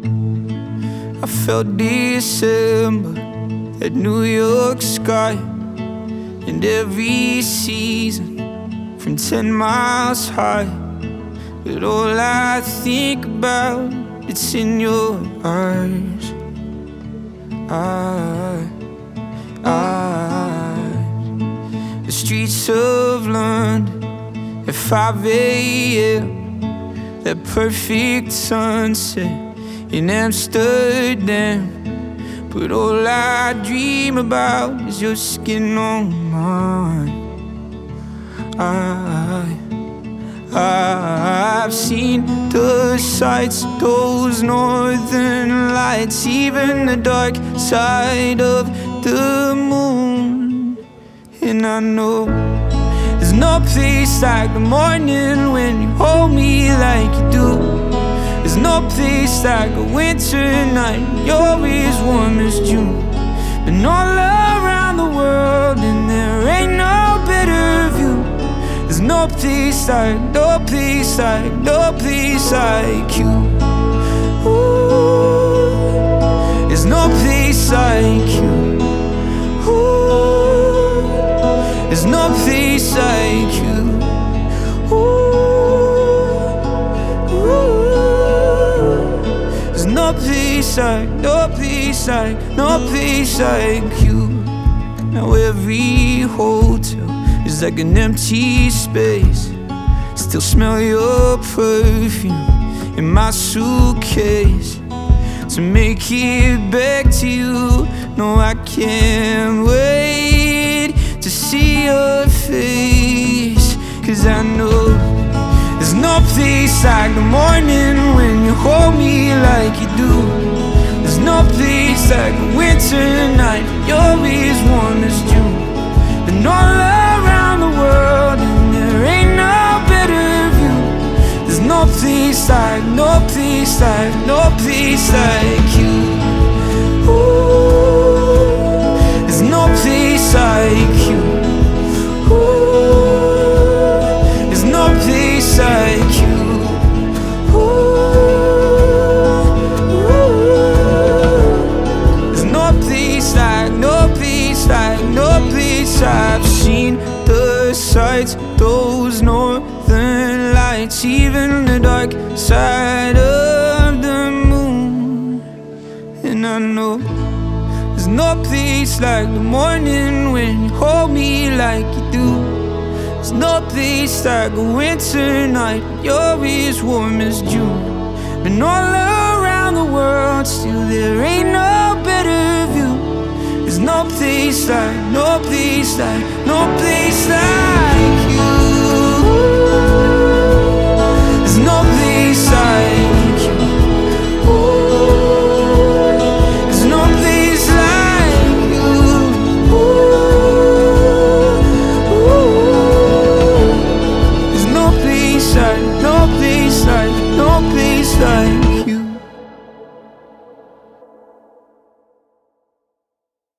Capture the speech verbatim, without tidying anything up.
I felt December, that New York sky, and every season from ten miles high. But all I think about, it's in your eyes, eyes, eyes. The streets of London at five a m, that perfect sunset in Amsterdam. But all I dream about is your skin on mine. I, I've seen the sights, those northern lights, even the dark side of the moon. And I know there's no place like the morning when you hold me like you do. There's no place like a winter night, you're as warm as June. And all around the world, and there ain't no better view. There's no place like, no place like, no place like you. Ooh, there's no place like you. Ooh, there's no place like you. Ooh, no place like, no place like, no place like you. Now every hotel is like an empty space. Still smell your perfume in my suitcase. To make it back to you, no, I can't wait to see your face. Cause I know there's no place like the morning when you hold me like you do. There's no place like a winter night, you're as warm as June. And all around the world, and there ain't no better view. There's no place like, no place like, no place like you. Ooh, there's no place like you. Ooh, there's no place like you. I've seen the sights, those northern lights, even the dark side of the moon. And I know there's no place like the morning when you hold me like you do. There's no place like a winter night, you're as warm as June. Been all around the world, still there ain't no better view. There's no place like, no place like, no place like